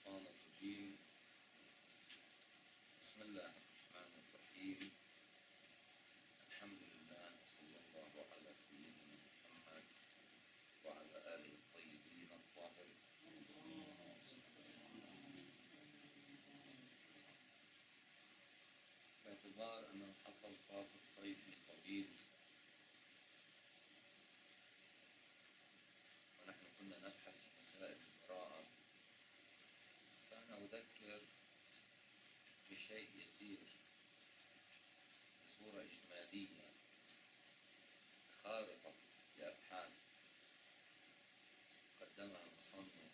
الشيطان الرجيم. بسم الله الرحمن الرحيم. الحمد لله صلى الله على سيدنا محمد وعلى آله الطيبين الطاهرين. باعتبار أنه حصل فاصل صيفي طويل ونحن كنا نبحث في مسائل البراءة، فأنا أذكر بشيء يسير بصورة إجمالية، خارطة لأبحاث قدمها المصنف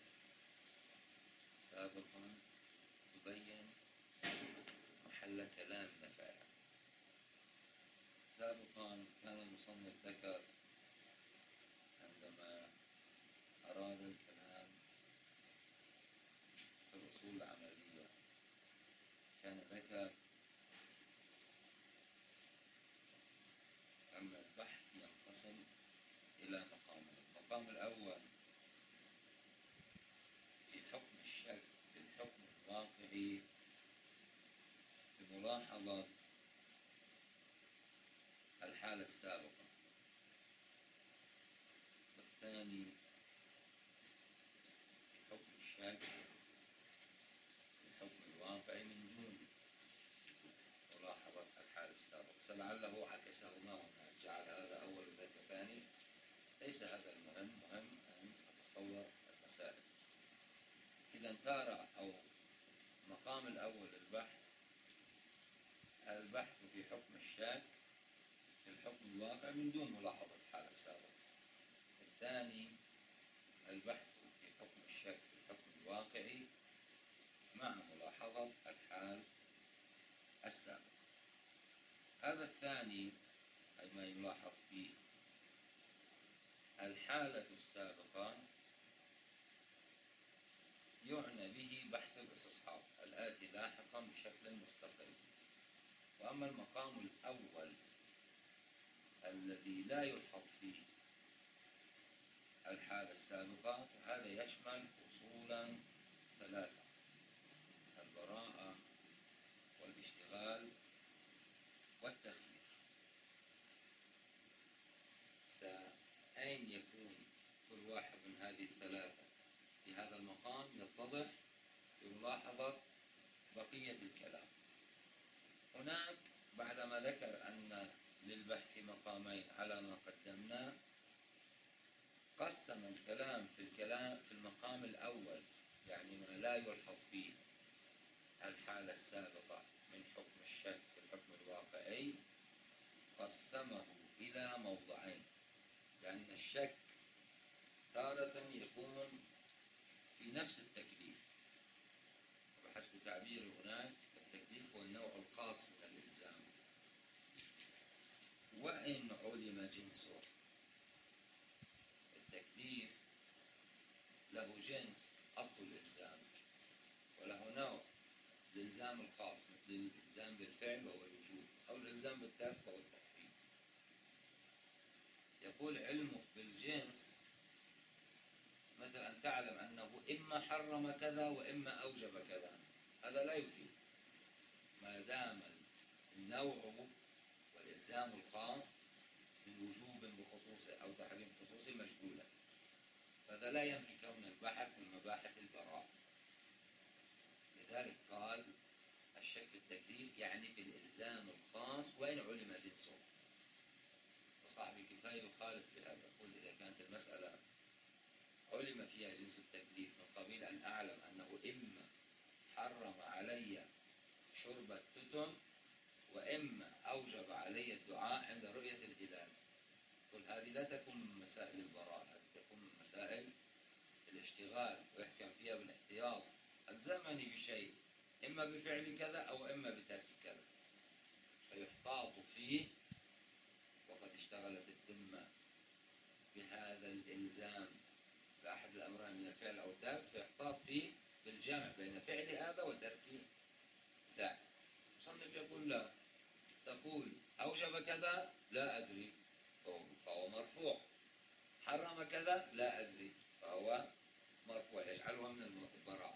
سابقا تبين محل كلامنا فعلا. سابقا كان المصنف ذكر عندما أراد الكلام في الأصول العملية، كان ذكر أن البحث ينقسم إلى مقامين. المقام الأول في حكم الشك في الحكم الواقعي بملاحظة الحالة السابقة، والثاني في حكم الشك في الحكم الواقعي من دون ملاحظة الحالة السابقة. فلعله عكسهما هنا، جعل هذا أول وذاك ثاني. ليس هذا المهم، مهم أن أتصور المسائل. إذا تارة أو المقام الأول البحث في حكم الشك في الحكم الواقع من دون ملاحظة الحالة السابقة. الثاني البحث في حكم الشك في الحكم الواقعي مع ملاحظة الحال السابقة. هذا الثاني أي ما يلاحظ فيه الحالة السابقة يعنى به بحث الاستصحاب الآتي لاحقا بشكل مستقل. وأما المقام الأول الذي لا يلحظ فيه الحالة السابقة فهذا يشمل أصولا ثلاثة: البراءة والاشتغال والتخيير. أين يكون كل واحد من هذه الثلاثة في هذا المقام يتضح بملاحظة بقية الكلام. هناك بعدما ذكر أن للبحث مقامين على ما قدمناه، قسم الكلام في المقام الأول، يعني ما لا يلحظ فيه الحالة السابقة من حكم الشك في الحكم الواقعي، قسمه إلى موضعين. لأن الشك تارة يكون في نفس التكليف، وبحسب تعبير هناك التكليف هو النوع الخاص من الإلزام، وإن علم جنسه. التكليف له جنس أصل الإلزام، وله نوع الإلزام الخاص مثل الإلزام بالفعل وهو الوجوب، أو الإلزام بالترك وهو التحريم. يقول علمك بالجنس مثلا أن تعلم أنه إما حرم كذا وإما أوجب كذا، هذا لا يفيد ما دام النوع والإلزام الخاص من وجوب بخصوصه أو تحريم بخصوصه مشغولا، فهذا لا ينفي كون البحث من مباحث البراءة. لذلك قال الشك في التكليف يعني في الإلزام الخاص وإن علم جنسه. وصاحب الكفاية يخالف في هذا، يقول إذا كانت المسألة علم فيها جنس التكليف من قبيل أن أعلم أنه إما حرم علي شرب التتن وإما أوجب علي الدعاء عند رؤية الهلال، قل هذه لا تكون من مسائل البراءة، هذه تكون من مسائل الاشتغال، ويحكم فيها بالاحتياط. ألزمني بشيء إما بفعل كذا أو إما بترك كذا، فيحتاط فيه، وقد اشتغلت الذمة بهذا الإلزام بأحد الأمرين من الفعل أو الترك، فيحتاط فيه بالجمع بين فعل هذا وترك ذاك. المصنف يقول لا، تقول أوجب كذا لا أدري فهو مرفوع، حرم كذا لا أدري فهو مرفوع، يجعلها من البراءة. إذ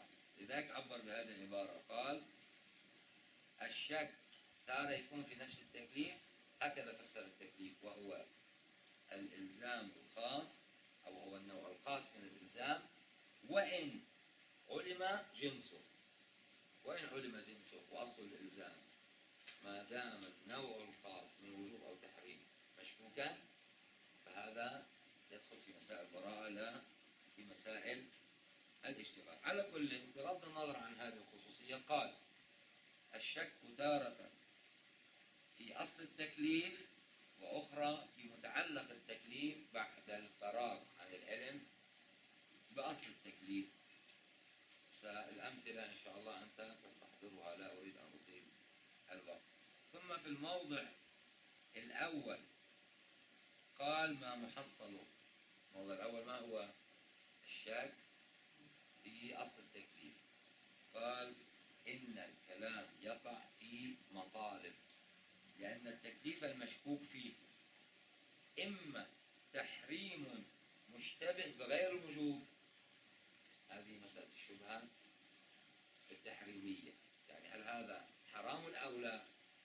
لذلك عبر بهذه العبارة، قال الشك تارة يكون في نفس التكليف، هكذا فسر التكليف، وهو الإلزام الخاص، أو هو النوع الخاص من الإلزام، وإن علم جنسه، وإن علم جنسه وأصل الإلزام، ما دام النوع الخاص من وجوب أو تحريم مشكوكا، فهذا يدخل في مسائل البراءة لا في مسائل الاشتغال. على كل، بغض النظر عن هذه الخصوصية، قال الشك تارة في أصل التكليف، وأخرى في متعلق التكليف بعد الفراغ عن العلم بأصل التكليف. فالأمثلة إن شاء الله أنت تستحضرها، لا أريد أن أطيل الوقت. ثم في الموضع الأول قال ما محصله. الموضع الأول ما هو؟ الشك في أصل التكليف. قال إن الكلام يقع في مطالب، لأن التكليف المشكوك فيه إما تحريم مشتبه بغير الوجوب، هذه مسألة الشبهة التحريمية، يعني هل هذا حرام أو لا،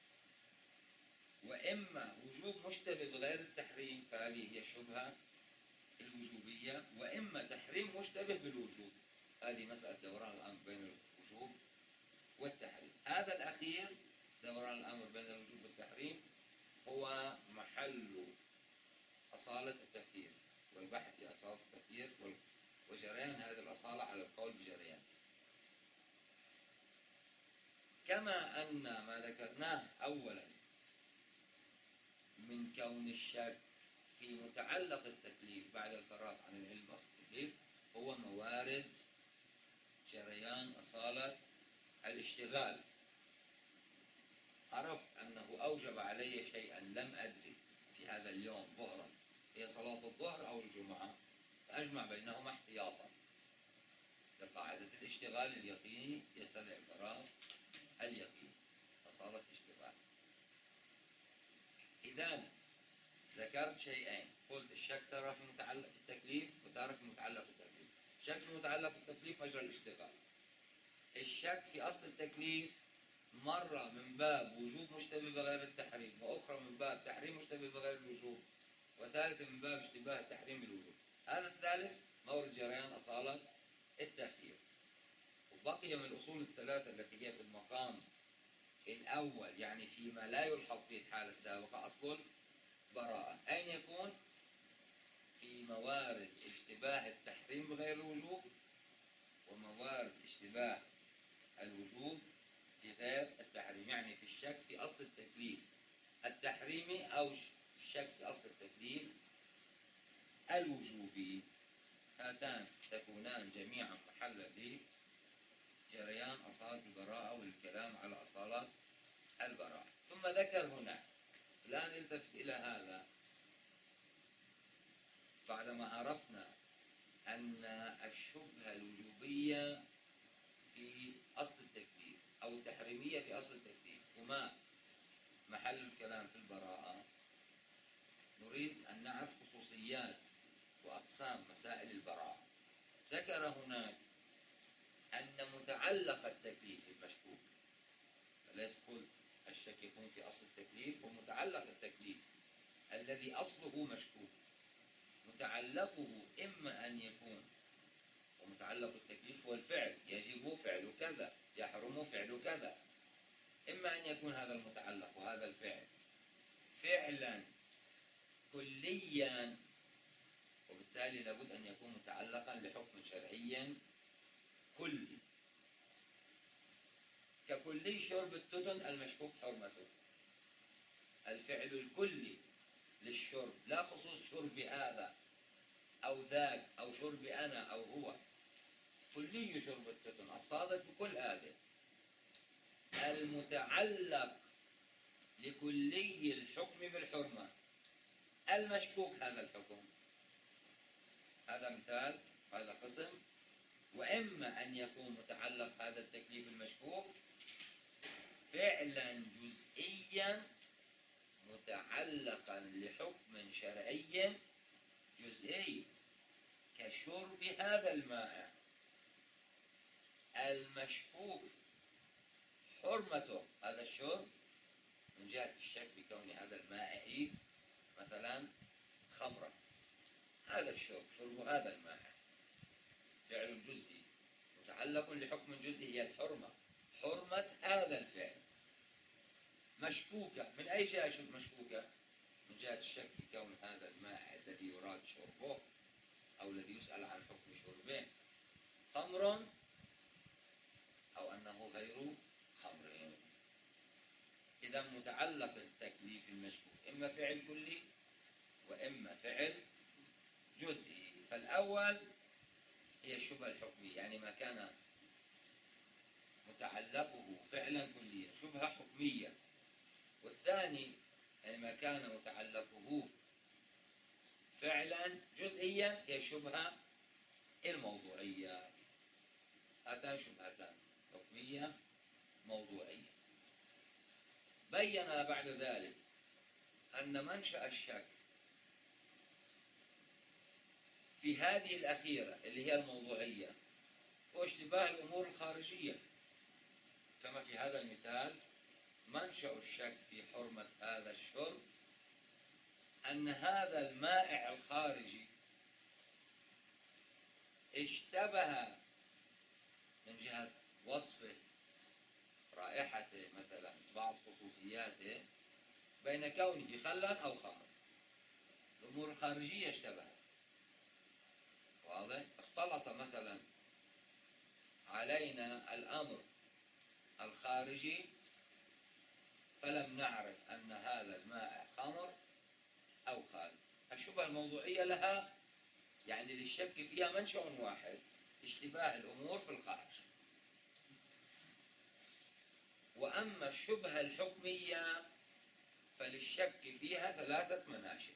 وإما وجوب مشتبه بغير التحريم، فهذه هي الشبهة الوجوبية، وإما تحريم مشتبه بالوجوب، هذه مسألة دوران الأمر بين الوجوب والتحريم. هذا الأخير دوران الأمر بين الوجوب والتحريم هو محل أصالة التفكير والبحث في أصالة التفكير وجريان هذه الأصالة على القول بجريان. كما أن ما ذكرناه أولا من كون الشك في متعلق التكليف بعد الفراغ عن العلم بأصل التكليف هو موارد جريان أصالة الاشتغال. عرفت أنه أوجب علي شيئا لم أدري في هذا اليوم ظهرا، هي صلاة الظهر أو الجمعة، فأجمع بينهما احتياطا لقاعدة الاشتغال اليقيني يستدعي الفراغ اليقيني، أصالة اشتغال. إذا ذكرت شيئين، قلت الشك ترى في متعلق في التكليف وترى في متعلق التكليف. الشك في متعلق التكليف مجرى الاشتغال. الشك في أصل التكليف مرة من باب وجوب مشتبه بغير التحريم، وأخرى من باب تحريم مشتبه بغير الوجوب، وثالثة من باب اشتباه التحريم بالوجوب. هذا الثالث مورد جريان أصالة التخيير. وبقي من الأصول الثلاثة التي هي في المقام الأول، يعني فيما لا يلحظ فيه الحالة السابقة، أصل براءة. أين يكون؟ في موارد اشتباه التحريم بغير الوجوب، وموارد اشتباه الوجوب في غير التحريم، يعني في الشك في أصل التكليف التحريمي أو الشك في أصل التكليف الوجوبي. هاتان تكونان جميعا محلا لجريان أصالة البراءة والكلام على أصالات البراءة. ثم ذكر هنا، الآن التفت إلى هذا بعدما عرفنا أن الشبهة الوجوبية في أصل التكليف أو التحريمية في أصل التكليف هما محل الكلام في البراءة. نريد أن نعرف خصوصيات وأقسام مسائل البراءة. ذكر هناك أن متعلق التكليف المشكوك، فليس قلت الشك يكون في أصل التكليف، ومتعلق التكليف الذي أصله مشكوك، متعلقه إما أن يكون، ومتعلق التكليف هو الفعل، يجب فعل كذا، يحرم فعل كذا، إما أن يكون هذا المتعلق وهذا الفعل فعلا كليا، وبالتالي لابد أن يكون متعلقا لحكم شرعي كلي، ككلي شرب التتن المشكوك حرمته، الفعل الكلي للشرب، لا خصوص شرب هذا أو ذاك أو شرب أنا أو هو، كلي شرب التتن الصادق بكل هذه. المتعلق لكلي الحكم بالحرمة المشكوك هذا الحكم، هذا مثال، هذا قسم. وإما أن يكون متعلق هذا التكليف المشكوك فعلا جزئيا متعلقا لحكم شرعي جزئي، كشرب هذا الماء، المشكوك حرمته هذا الشرب من جهة الشك في كون هذا المائع مثلا خمرا، هذا الشرب شرب هذا المائع فعل جزئي متعلق لحكم جزئي هي الحرمة، حرمة هذا الفعل مشكوكة من أي جهة مشكوكة؟ من جهة الشك في كون هذا المائع الذي يراد شربه أو الذي يسأل عن حكم شربه خمر أو أنه غير خمر. إذا متعلق التكليف المشكوك إما فعل كلي وإما فعل جزئي. فالأول هي الشبهة الحكمية، يعني ما كان متعلقه فعلا كليا شبهة حكمية، والثاني يعني ما كان متعلقه فعلا جزئيا هي الشبهة الموضوعية. هاتان شبهتان حكمية موضوعية. بين بعد ذلك أن منشأ الشك في هذه الأخيرة اللي هي الموضوعية هو اشتباه الأمور الخارجية، كما في هذا المثال منشأ الشك في حرمة هذا الشرب أن هذا المائع الخارجي اشتبه من جهة وصفه رائحته مثلا بعض خصوصياته بين كونه خلا أو خمرا. الأمور الخارجية اشتبهت، واضح؟ اختلط مثلا علينا الأمر الخارجي فلم نعرف أن هذا المائع خمر أو خال. الشبهة الموضوعية لها يعني للشك فيها منشأ واحد، اشتباه الأمور في الخارج. وأما الشبهة الحكمية فللشك فيها ثلاثة مناشئ،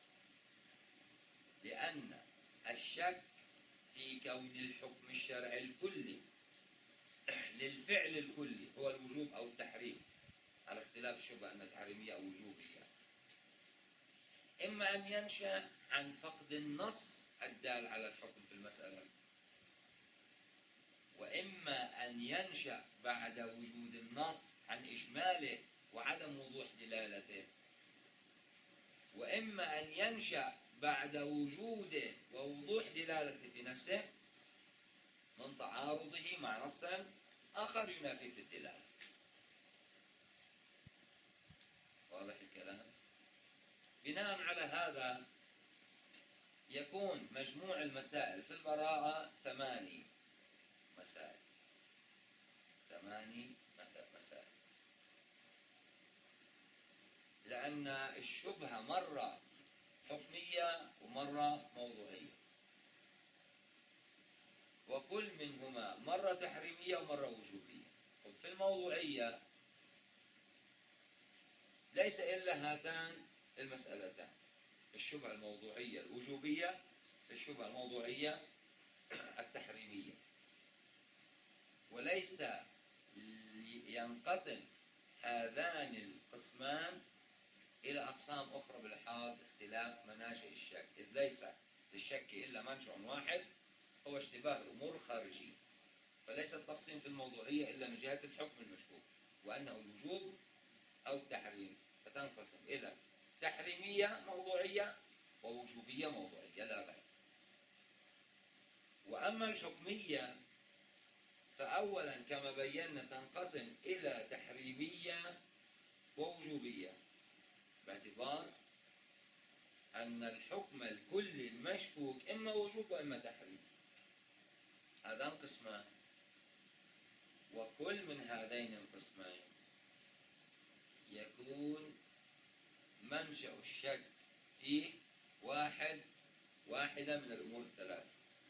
لأن الشك في كون الحكم الشرعي الكلي للفعل الكلي هو الوجوب أو التحريم، على اختلاف الشبهة أن تحريمية أو وجوبية، إما أن ينشأ عن فقد النص الدال على الحكم في المسألة، وإما أن ينشأ بعد وجود النص عن إجماله وعدم وضوح دلالته، وإما أن ينشأ بعد وجوده ووضوح دلالته في نفسه من تعارضه مع نص آخر ينافي في الدلالة. واضح الكلام؟ بناء على هذا يكون مجموع المسائل في البراءة 8 مسائل، 8 مسائل، لأن الشبهة مرة حكمية ومرة موضوعية، وكل منهما مرة تحريمية ومرة وجوبية. في الموضوعية ليس إلا هاتان المسألتان، الشبهة الموضوعية الوجوبية، الشبهة الموضوعية التحريمية، وليس ينقسم هذان القسمان إلى أقسام أخرى بلحاظ اختلاف مناشئ الشك، إذ ليس للشك إلا منشأ واحد هو اشتباه الأمور الخارجية، فليس التقسيم في الموضوعية إلا من جهة الحكم المشكوك وأنه الوجوب أو التحريم، فتنقسم إلى تحريمية موضوعية ووجوبية موضوعية لا غير. وأما الحكمية فأولا كما بينا تنقسم إلى تحريمية ووجوبية، باعتبار أن الحكم الكلي المشكوك إما وجوب وإما تحريم، هذان قسمان، وكل من هذين القسمين يكون منشأ الشك فيه واحدة من الأمور الثلاثة.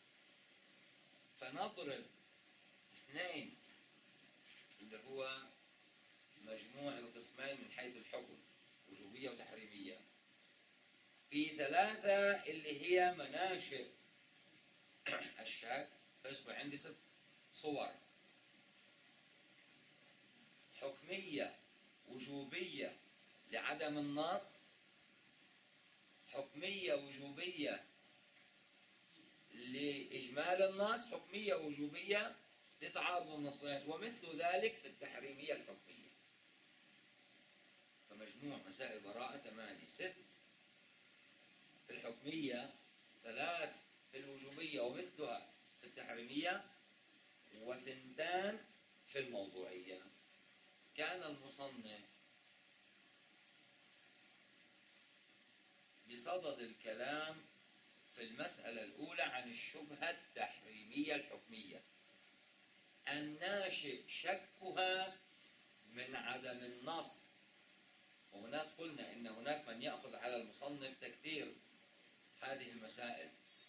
فنضرب 2 اللي هو مجموع القسمين من حيث الحكم وجوبية وتحريمية في 3 اللي هي مناشئ الشك، فيصبح عندي 6 صور: حكمية وجوبية لعدم النص، حكمية وجوبية لإجمال النص، حكمية وجوبية لتعارض النصين، ومثل ذلك في التحريمية الحكمية. فمجموع مسائل البراءة 8، 6 في الحكمية، 3 في الوجوبية ومثلها في التحريمية، و2 في الموضوعية. كان المصنف بصدد الكلام في المسألة الأولى عن الشبهة التحريمية الحكمية الناشئ شكها من عدم النص. وهناك قلنا إن هناك من يأخذ على المصنف تكثير هذه المسائل.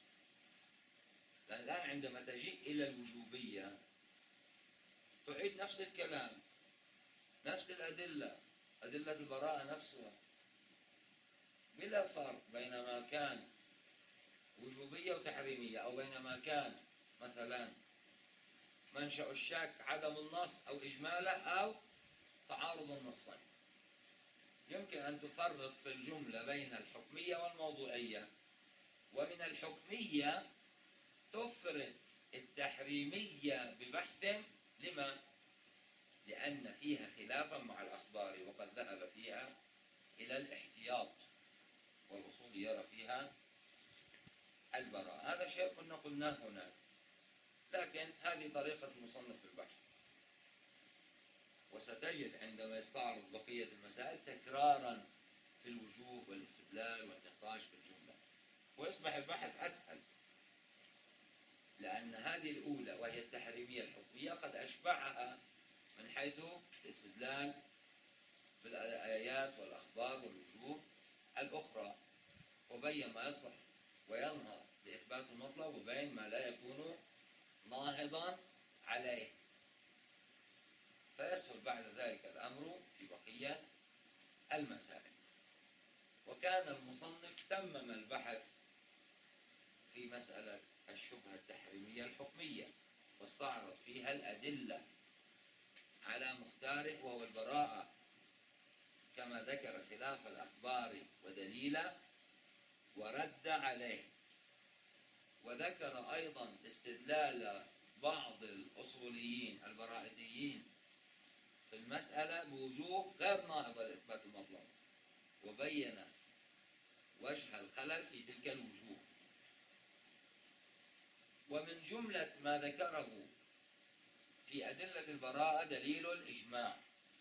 الآن عندما تجيء إلى الوجوبية تعيد نفس الكلام، نفس الأدلة، أدلة البراءة نفسها، بلا فرق بين ما كان وجوبية وتحريمية، أو بين ما كان مثلا منشأ الشك عدم النص أو إجماله أو تعارض النصين. يمكن أن تفرق في الجملة بين الحكمية والموضوعية، ومن الحكمية تفرد التحريمية ببحث. لما؟ لأن فيها خلافا مع الأخبار، وقد ذهب فيها إلى الاحتياط، والأصول يرى فيها البراءة. هذا شيء كنا قلناه هناك، لكن هذه طريقة المصنف في البحث. وستجد عندما يستعرض بقية المسائل تكرارا في الوجوه والاستدلال والنقاش في الجملة، ويصبح البحث أسهل، لأن هذه الأولى وهي التحريمية الحكمية قد أشبعها من حيث الاستدلال في الآيات والأخبار والوجوه الأخرى، وبين ما يصلح وينهض لإثبات المطلب، وبين ما لا يكون ناهضا عليه، فيسهل بعد ذلك الأمر في بقية المسائل. وكان المصنف تمم البحث في مسألة الشبهة التحريمية الحكمية، واستعرض فيها الأدلة على مختاره وهو البراءة، كما ذكر خلاف الأخبار ودليلا ورد عليه. وذكر أيضا استدلال بعض الأصوليين البراءتيين في المسألة بوجوه غير ناهضة لإثبات المطلب، وبين وجه الخلل في تلك الوجوه. ومن جملة ما ذكره في أدلة البراءة دليل الإجماع.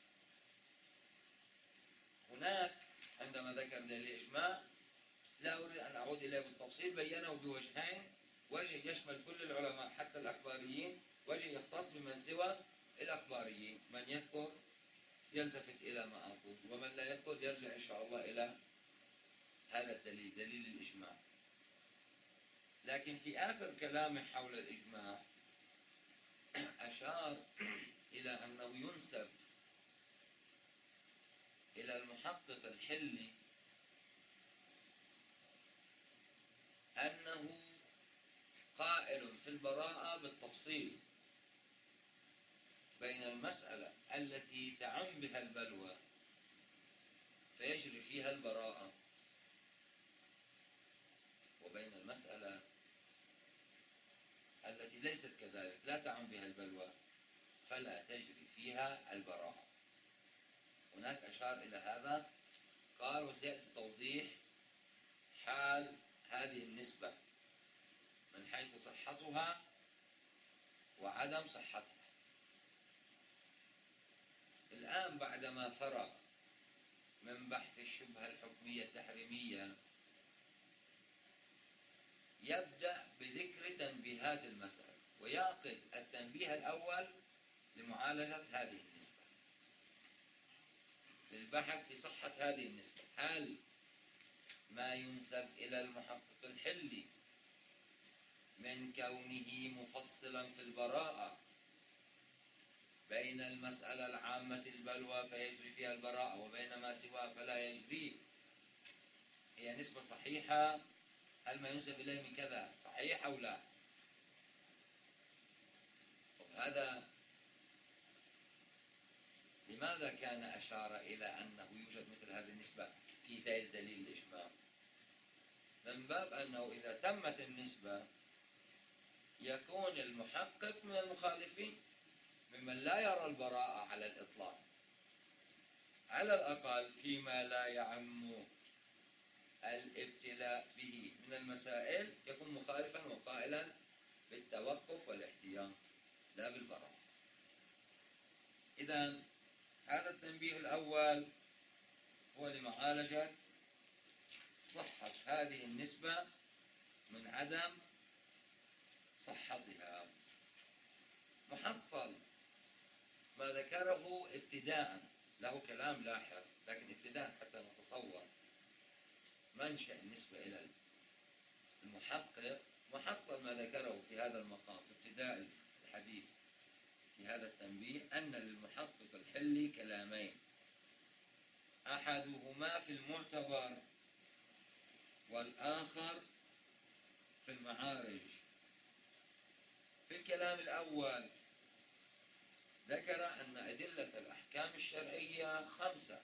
هناك عندما ذكر دليل الإجماع لا أريد أن أعود إليه بالتفصيل، بينه بوجهين: وجه يشمل كل العلماء حتى الأخباريين، وجه يختص بمن سوى الأخباريين. من يذكر يلتفت إلى ما أقول، ومن لا يذكر يرجع إن شاء الله إلى هذا الدليل، دليل الإجماع. لكن في آخر كلامه حول الإجماع أشار إلى أنه ينسب إلى المحقق الحلي أنه قائل في البراءة بالتفصيل بين المسألة التي تعم بها البلوى فيجري فيها البراءة، وبين المسألة التي ليست كذلك، لا تعم بها البلوى، فلا تجري فيها البراءة. هناك أشار إلى هذا، قال: وسيأتي توضيح حال هذه النسبة من حيث صحتها وعدم صحتها. الآن بعدما فرغ من بحث الشبهة الحكمية التحريمية يبدأ بذكر تنبيهات المسألة، ويعقد التنبيه الأول لمعالجة هذه النسبة، للبحث في صحة هذه النسبة. هل ما ينسب إلى المحقق الحلي من كونه مفصلا في البراءة بين المسألة العامة البلوى فيجري فيها البراءة، وبين ما سواها فلا يجري، هي نسبة صحيحة؟ هل ما ينسب إليه من كذا صحيح أو لا؟ هذا لماذا كان أشار إلى أنه يوجد مثل هذه النسبة في دليل الإجماع؟ من باب أنه إذا تمت النسبة يكون المحقق من المخالفين، ممن لا يرى البراءة على الإطلاق، على الأقل فيما لا يعم الابتلاء به من المسائل يكون مخالفا وقائلا بالتوقف والاحتياط لا بالبراءة. إذن هذا التنبيه الأول هو لمعالجة صحة هذه النسبة من عدم صحتها. محصل ما ذكره ابتداء، له كلام لاحق، لكن ابتداء حتى نتصور منشأ النسبة إلى المحقق. محصل ما ذكره في هذا المقام في ابتداء الحديث في هذا التنبيه أن للمحقق الحلي كلامين، أحدهما في المعتبر والآخر في المعارج. في الكلام الأول ذكر أن أدلة الأحكام الشرعية 5.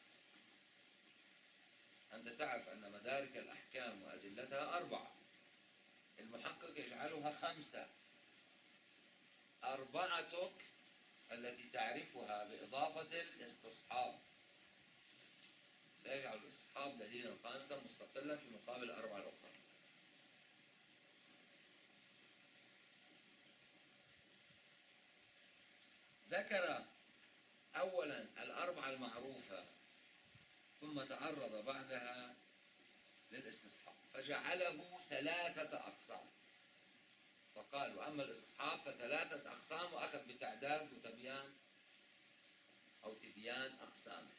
أنت تعرف أن مدارك الأحكام وأدلتها 4، المحقق يجعلها 5. 4 التي تعرفها بإضافة الاستصحاب، فيجعل الاستصحاب دليلا 5 مستقلا في مقابل 4 الأخرى. ذكر أولا 4 المعروفة، ثم تعرض بعدها للاستصحاب فجعله 3 أقسام، فقال وأما الاستصحاب ف3 أقسام، وأخذ بتعداد وتبيان أو تبيان أقسامه.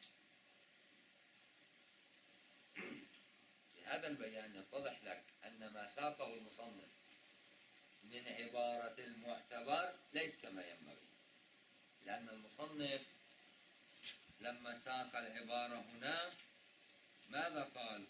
بهذا البيان يتضح لك أن ما ساقه المصنف من عبارة المعتبر ليس كما ينبغي، لأن المصنف لما ساق العبارة هنا ماذا قال؟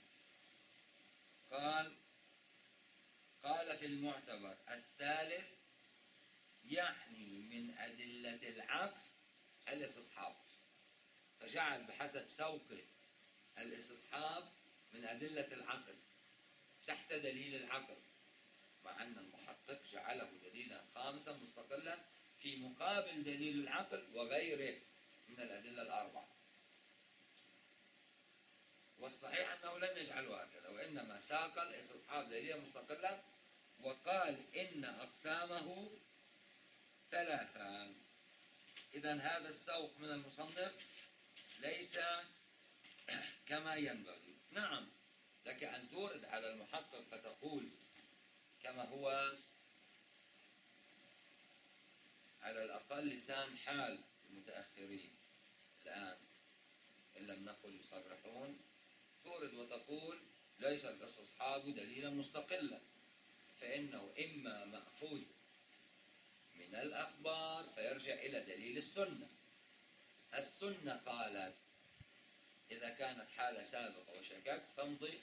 قال في المعتبر الثالث يعني من أدلة العقل الاستصحاب، فجعل بحسب سوقه الاستصحاب من أدلة العقل تحت دليل العقل، مع أن المحقق جعله دليلا 5 مستقلا في مقابل دليل العقل وغيره من الأدلة 4. والصحيح أنه لم يجعله هكذا، وإنما ساق الاستصحاب دليلا مستقلا وقال إن أقسامه 3. إذن هذا السوق من المصنف ليس كما ينبغي. نعم، لك أن تورد على المحقق فتقول كما هو على الأقل لسان حال المتأخرين الآن إن لم نقل يصرحون، تورد وتقول ليس الاستصحاب دليلا مستقلا، فإنه إما مأخوذ من الأخبار فيرجع إلى دليل السنة. السنة قالت إذا كانت حالة سابقة وشككت فامضي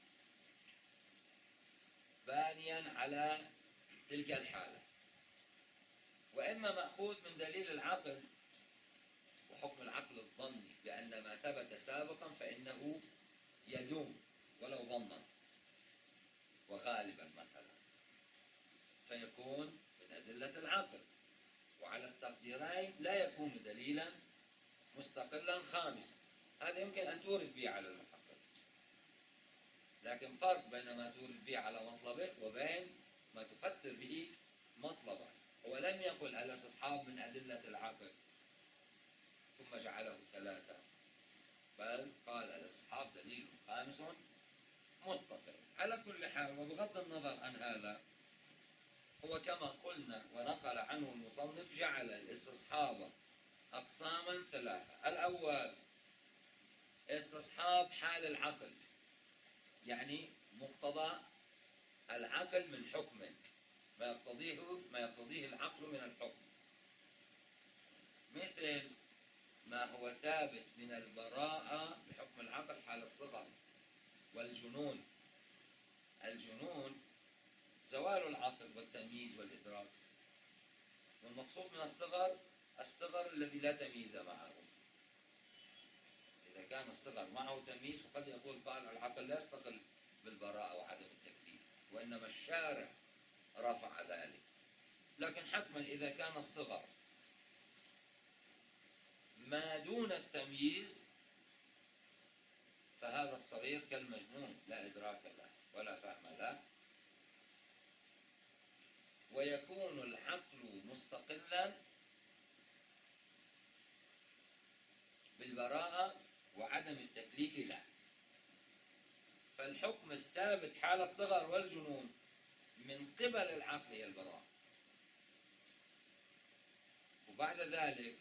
بانيا على تلك الحالة، وإما مأخوذ من دليل العقل وحكم العقل الظني بأن ما ثبت سابقا فإنه يدوم ولو ظنا وغالبا مثلا، فيكون من أدلة العقل، وعلى التقديرين لا يكون دليلا مستقلا 5. هذا يمكن أن تورد به على المحقق، لكن فرق بين ما تورد به على مطلبه وبين ما تفسر به مطلبه. هو لم يقل الاستصحاب من أدلة العقل ثم جعله 3، بل قال الاستصحاب دليل 5 مستقل. على كل حال وبغض النظر عن هذا، هو كما قلنا ونقل عنه المصنف جعل الاستصحاب أقساما 3. الأول استصحاب حال العقل، يعني مقتضى العقل من حكم، ما يقتضيه العقل من الحكم، مثل ما هو ثابت من البراءة بحكم العقل حال الصغر والجنون. الجنون زوال العقل والتمييز والإدراك، والمقصود من الصغر الذي لا تمييز معه. إذا كان الصغر معه تمييز فقد يقول قال العقل لا يستقل بالبراءة وعدم التكليف، وإنما الشارع رفع ذلك. لكن حتما إذا كان الصغر ما دون التمييز فهذا الصغير كالمجنون لا إدراك له ولا فهم له، ويكون العقل مستقلا بالبراءة وعدم التكليف له. فالحكم الثابت حال الصغر والجنون من قبل العقل هي البراءة. وبعد ذلك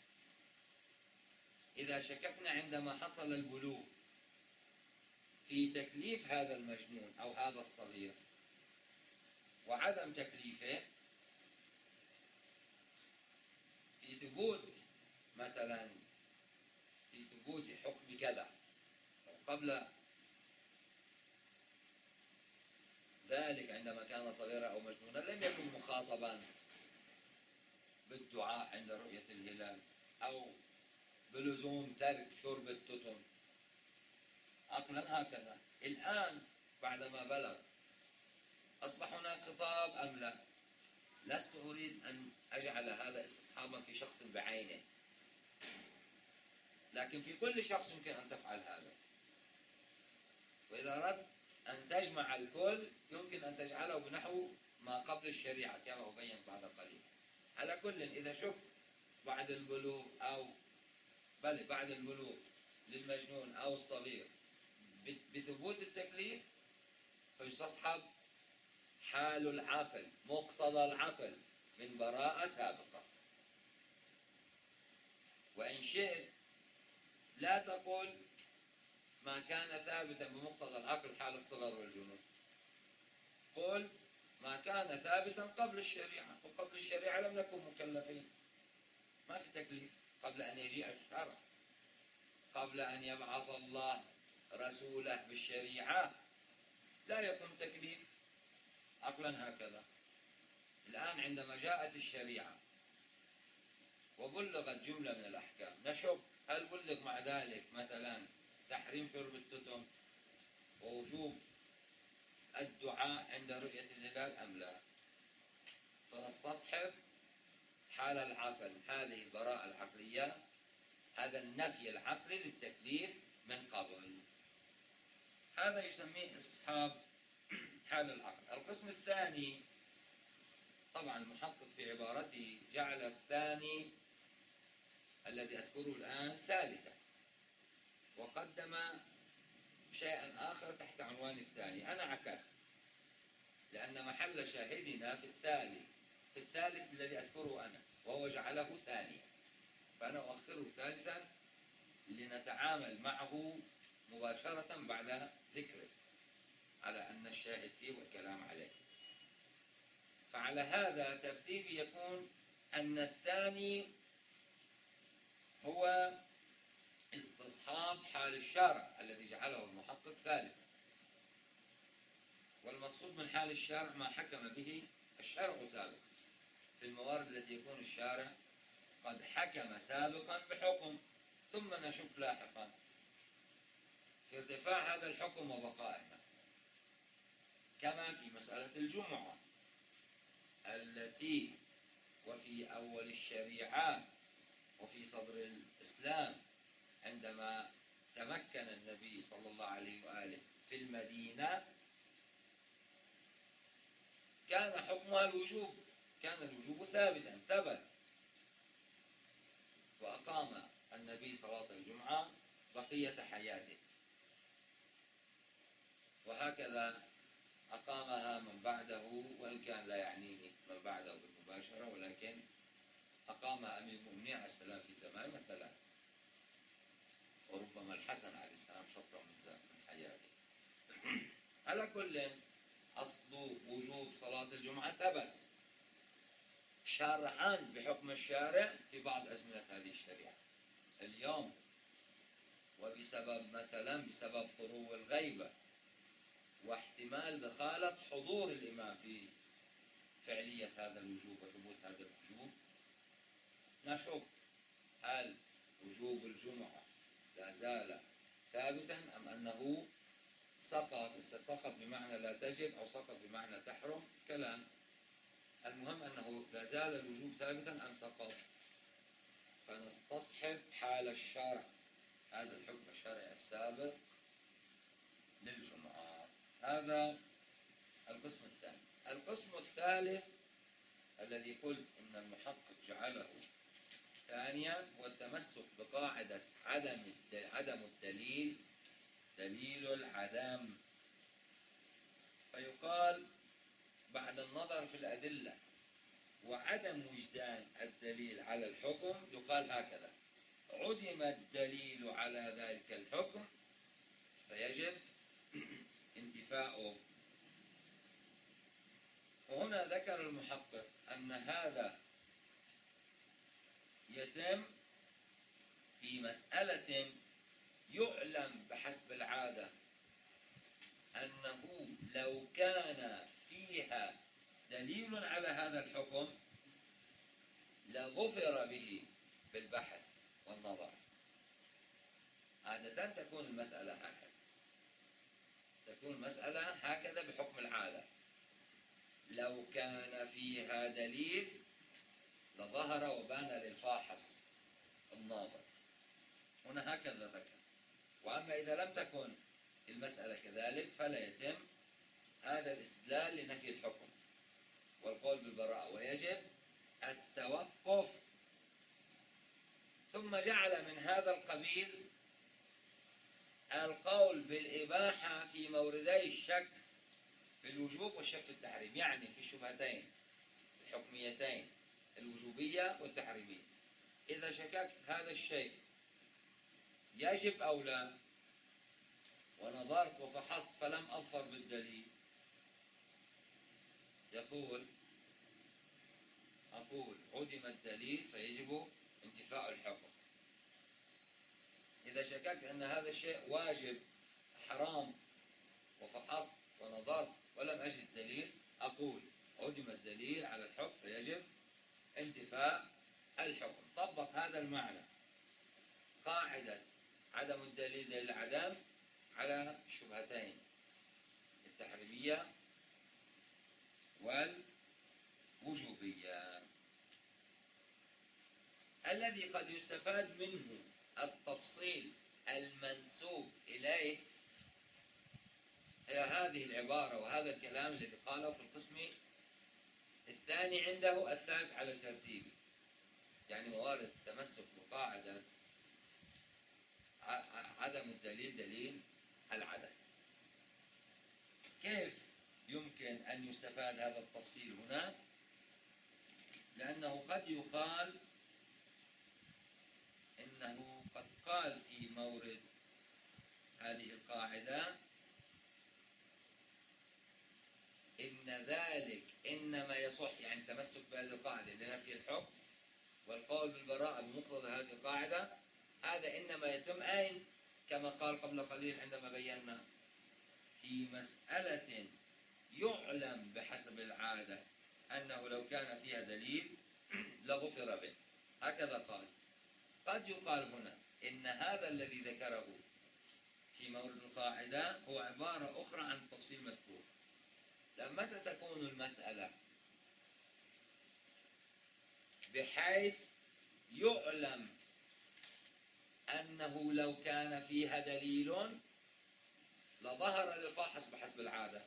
إذا شككنا عندما حصل البلوغ في تكليف هذا المجنون أو هذا الصغير وعدم تكليفه، في ثبوت مثلا في ثبوت حكم كذا قبل ذلك عندما كان صغيرا أو مجنونا لم يكن مخاطبا بالدعاء عند رؤية الهلال أو بلزوم ترك شرب التتم عقلا هكذا. الآن بعدما بلغ أصبح هناك خطاب أم لا؟ لست أريد أن أجعل هذا استصحابا في شخص بعينه، لكن في كل شخص يمكن أن تفعل هذا. وإذا أردت أن تجمع الكل يمكن أن تجعله بنحو ما قبل الشريعة كما أبين بعد قليل. على كل إذا شك بعد البلوغ أو بعد البلوغ للمجنون أو الصغير بثبوت التكليف فيستصحب حال العقل مقتضى العقل من براءة سابقة. وإن شئت لا تقول ما كان ثابتا بمقتضى العقل حال الصغر والجنون، قل ما كان ثابتا قبل الشريعة، وقبل الشريعة لم نكن مكلفين، ما في تكليف قبل أن يجيء الشرع، قبل أن يبعث الله رسوله بالشريعة لا يكون تكليف عقلا هكذا. الآن عندما جاءت الشريعة وبلغت جملة من الأحكام نشك هل بلغ مع ذلك مثلا تحريم شرب التتم ووجوب الدعاء عند رؤية الهلال أم لا؟ فنستصحب حال العقل، هذه البراءة العقلية، هذا النفي العقلي للتكليف من قبل، هذا يسميه استصحاب حال العقل. القسم الثاني طبعا المحقق في عبارته جعل الثاني الذي أذكره الآن ثالثا، وقدم شيئا آخر تحت عنوان الثاني. أنا عكست، لأن محل شاهدنا في الثالث الذي أذكره أنا، وهو جعله ثانيا، فأنا أؤخره ثالثا لنتعامل معه مباشرة بعد ذكره على أن الشاهد فيه والكلام عليه. فعلى هذا ترتيبي يكون أن الثاني هو استصحاب حال الشارع الذي جعله المحقق ثالثا، والمقصود من حال الشارع ما حكم به الشرع سابقا في الموارد التي يكون الشارع قد حكم سابقا بحكم ثم نشك لاحقا في ارتفاع هذا الحكم وبقائه، كما في مسألة الجمعة التي وفي أول الشريعة وفي صدر الإسلام عندما تمكن النبي صلى الله عليه وآله في المدينة كان حكمها الوجوب، كان الوجوب ثابتا ثبت، وأقام النبي صلاة الجمعة بقية حياته، وهكذا أقامها من بعده، وإن كان لا يعنيني من بعده بالمباشرة، ولكن أقامها أمير المؤمنين عليه السلام في زمان مثلا، وربما الحسن عليه السلام شطرا من حياته. على كل أصل وجوب صلاة الجمعة ثبت شرعا بحكم الشارع في بعض أزمنة هذه الشريعة. اليوم وبسبب مثلا بسبب طرو الغيبة واحتمال دخالة حضور الإمام في فعلية هذا الوجوب وثبوت هذا الوجوب نشك هل وجوب الجمعة لا زال ثابتا أم أنه سقط بمعنى لا تجب أو سقط بمعنى تحرم. كلام المهم أنه لا زال الوجوب ثابتا أم سقط، فنستصحب حال الشرع هذا الحكم الشرعي السابق للجمعة. هذا القسم الثاني. القسم الثالث الذي قلت إن المحقق جعله ثانيا هو التمسك بقاعدة عدم الدليل دليل العدم. فيقال بعد النظر في الأدلة وعدم وجدان الدليل على الحكم يقال هكذا: عدم الدليل على ذلك الحكم فيجب انتفاؤه. وهنا ذكر المحقق أن هذا يتم في مسألة يعلم بحسب العادة أنه لو كان فيها دليل على هذا الحكم لظفر به بالبحث والنظر. عادة تكون المسألة هكذا، تكون المسألة هكذا بحكم العادة، لو كان فيها دليل لظهر وبان للفاحص الناظر. هنا هكذا ذكر. وأما إذا لم تكن المسألة كذلك فلا يتم هذا الاستدلال لنفي الحكم والقول بالبراءة، ويجب التوقف. ثم جعل من هذا القبيل القول بالإباحة في موردي الشك في الوجوب والشك في التحريم، يعني في الشبهتين الحكميتين الوجوبية والتحريمية. إذا شككت هذا الشيء يجب أو لا ونظرت وفحصت فلم أظفر بالدليل، أقول عدم الدليل فيجب انتفاء الحكم. إذا شككت أن هذا الشيء واجب حرام وفحصت ونظرت ولم أجد دليل أقول عدم الدليل على الحكم فيجب انتفاء الحكم. طبق هذا المعنى قاعدة عدم الدليل دليل العدم على الشبهتين التحريمية والوجوبية. الذي قد يستفاد منه التفصيل المنسوب إليه هي هذه العبارة وهذا الكلام الذي قاله في القسم الثاني عنده الثالث على ترتيبه، يعني موارد التمسك بقاعدة عدم الدليل دليل العدم. كيف يمكن أن يستفاد هذا التفصيل هنا؟ لأنه قد يقال إنه قد قال في مورد هذه القاعدة إن ذلك إنما يصح، يعني تمسك بهذه القاعدة لنفي الحكم والقول بالبراءة بمقتضى هذه القاعدة، هذا إنما يتم أين؟ كما قال قبل قليل عندما بينا في مسألة يعلم بحسب العادة أنه لو كان فيها دليل لظفر به، هكذا قال. قد يقال هنا إن هذا الذي ذكره في مورد القاعدة هو عبارة أخرى عن التفصيل المذكور. لما تكون المسألة بحيث يعلم أنه لو كان فيها دليل لظهر للفاحص بحسب العادة،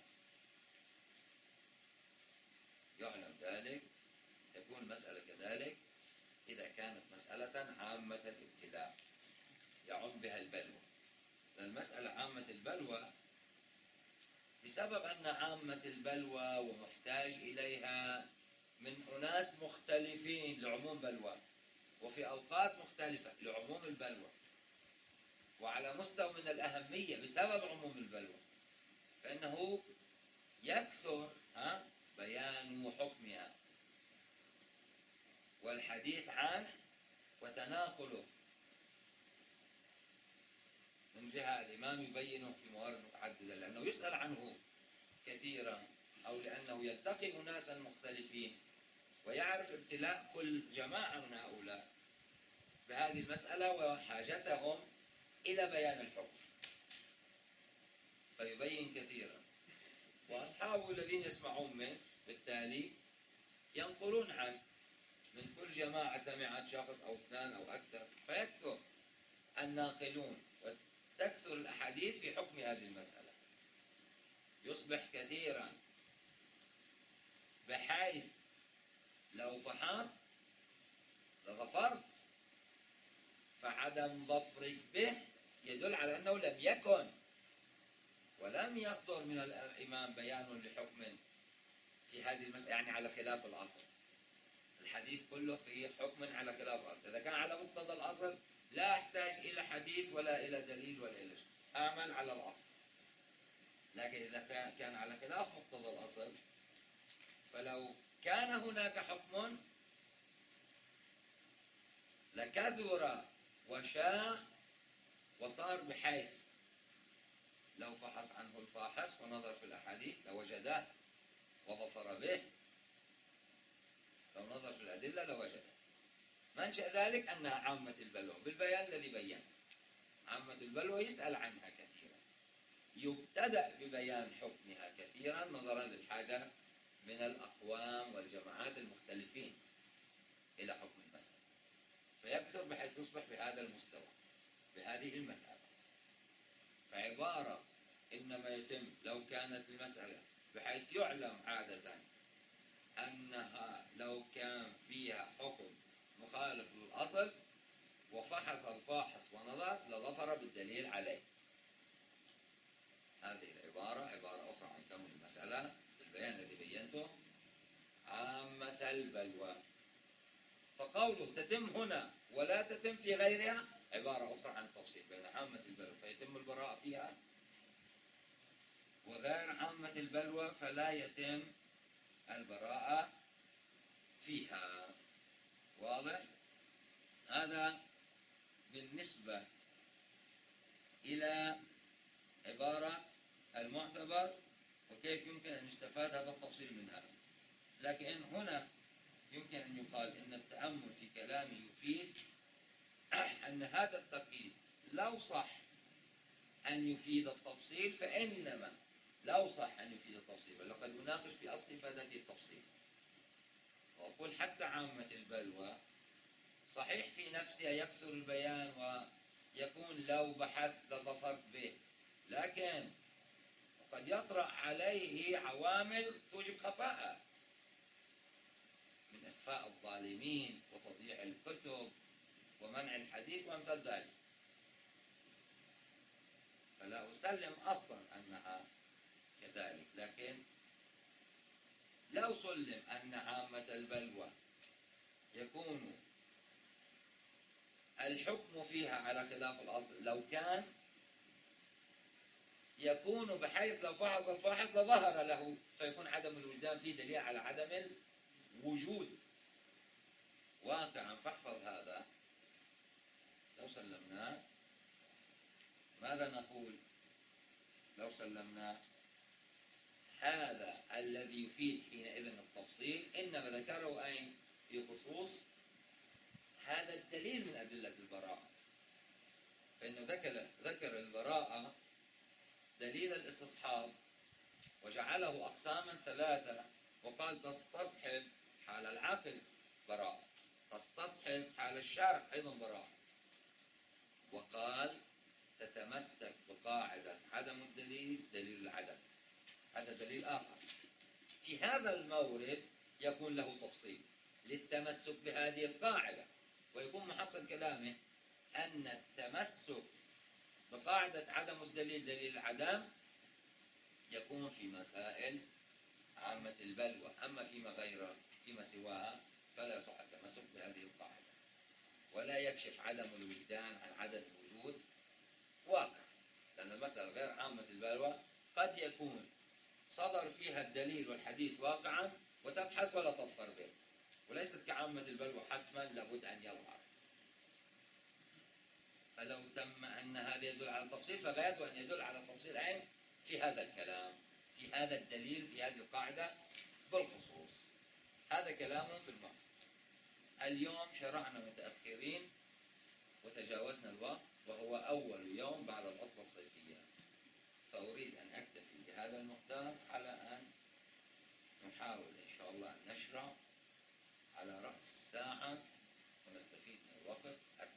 يعلم ذلك، تكون المسألة كذلك إذا كانت مسألة عامة الابتلاء يعم بها البلوى. المسألة عامة البلوى بسبب أن عامة البلوى ومحتاج إليها من أناس مختلفين لعموم بلوى، وفي أوقات مختلفة لعموم البلوى، وعلى مستوى من الأهمية بسبب عموم البلوى، فإنه يكثر بيان حكمها والحديث عنه وتناقله من جهة الإمام يبينه في موارد متعددة لأنه يسأل عنه كثيرا، أو لأنه يلتقي أناسا مختلفين ويعرف ابتلاء كل جماعة من هؤلاء بهذه المسألة وحاجتهم إلى بيان الحكم فيبين كثيرا. وأصحابه الذين يسمعون منه بالتالي ينقلون عنه من كل جماعة سمعت شخص أو اثنان أو أكثر، فيكثر الناقلون وتكثر الأحاديث في حكم هذه المسألة، يصبح كثيرا بحيث لو فحصت لظفرت، فعدم ظفرك به يدل على أنه لم يكن ولم يصدر من الإمام بيان لحكم في هذه المسألة، يعني على خلاف الأصل. الحديث كله في حكم على خلاف الأصل. إذا كان على مقتضى الأصل لا أحتاج إلى حديث ولا إلى دليل ولا إلى شيء، أعمل على الأصل. لكن إذا كان على خلاف مقتضى الأصل، فلو كان هناك حكم لكثر وشاع وصار بحيث لو فحص عنه الفاحص ونظر في الأحاديث لوجده وظفر به، لو نظر في الأدلة لوجده. منشأ ذلك أنها عامة البلوى بالبيان الذي بينه. عامة البلوى يسأل عنها كثيرا، يبتدأ ببيان حكمها كثيرا نظرا للحاجة من الأقوام والجماعات المختلفين إلى حكم المسألة، فيكثر بحيث تصبح بهذا المستوى بهذه المثابة. فعبارة إنما يتم لو كانت المسألة بحيث يعلم عادة أنها لو كان فيها حكم مخالف للأصل وفحص الفاحص ونظر لظفر بالدليل عليه. هذه العبارة عبارة أخرى عن كون المسألة بالبيان الذي بينته عامة البلوى. فقوله تتم هنا ولا تتم في غيرها عبارة أخرى عن تفصيل بين عامة البلوى فيتم البراءة فيها، وغير عامة البلوى فلا يتم البراءة فيها. واضح؟ هذا بالنسبة إلى عبارة المعتبر وكيف يمكن أن يستفاد هذا التفصيل منها. لكن هنا يمكن أن يقال إن التأمل في كلامه يفيد أن هذا التقييد لو صح أن يفيد التفصيل فإنما لو صح أن يفيد التفصيل، بل لقد أناقش في أصل إفادته التفصيل وأقول حتى عامة البلوى صحيح في نفسها يكثر البيان ويكون لو بحثت لظفرت به، لكن قد يطرأ عليه عوامل توجب خفاءه من إخفاء الظالمين وتضييع الكتب ومنع الحديث وأمثال ذلك. فلا أسلم أصلا أنها كذلك، لكن لو سلم أن عامة البلوى يكون الحكم فيها على خلاف الأصل، لو كان يكون بحيث لو فحص الفاحص لظهر له، فيكون عدم الوجدان فيه دليل على عدم الوجود واقعا. فاحفظ هذا. لو سلمناه ماذا نقول؟ لو سلمناه هذا الذي يفيد حينئذ التفصيل إنما ذكره أين؟ في خصوص هذا الدليل من أدلة البراءة، فإنه ذكر البراءة دليل الاستصحاب وجعله أقساما ثلاثة، وقال تستصحب حال العقل براءة، تستصحب حال الشرع أيضا براءة، وقال تتمسك بقاعدة عدم الدليل دليل العدم، هذا دليل آخر. في هذا المورد يكون له تفصيل للتمسك بهذه القاعدة، ويكون محصل كلامه أن التمسك بقاعدة عدم الدليل دليل العدم يكون في مسائل عامة البلوى، أما فيما سواها فلا يصح التمسك بهذه القاعدة، ولا يكشف عدم الوجدان عن عدم الوجود واقع، لأن المسألة غير عامة البلوى قد يكون صدر فيها الدليل والحديث واقعا وتبحث ولا تظفر به، وليست كعامة البلوى حتما لابد أن يظهر. فلو تم أن هذا يدل على التفصيل فغايته أن يدل على التفصيل أين؟ في هذا الكلام، في هذا الدليل، في هذه القاعدة بالخصوص. هذا كلام في المعنى. اليوم شرعنا متأخرين وتجاوزنا الوقت، وهو أول يوم بعد العطلة الصيفية، فأريد أن أكتفي بهذا المقدار على أن نحاول إن شاء الله أن نشرع على رأس الساعة ونستفيد من الوقت.